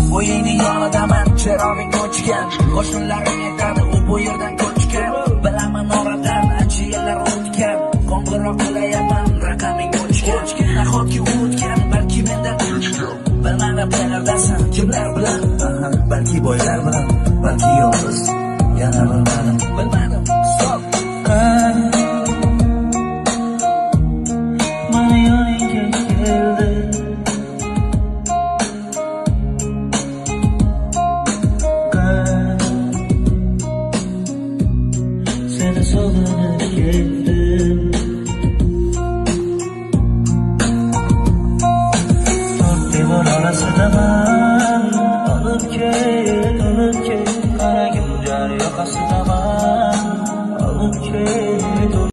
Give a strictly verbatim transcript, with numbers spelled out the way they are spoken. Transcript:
Uyingning yonidaman, chirog'ing o'chgan, qo'shnilaring aytadi u bu yerdan ko'chgan. Bilaman oradan ancha yillar o'tgan, qo'ng'iroq qilayaman, raqaming o'chgan. Nahotki u o'tgan, balki mendan o'chgan. Bilmadim qayerdasan, kimlar bilan, balki boylar bilan, balki yolg'iz, yana bilmadim.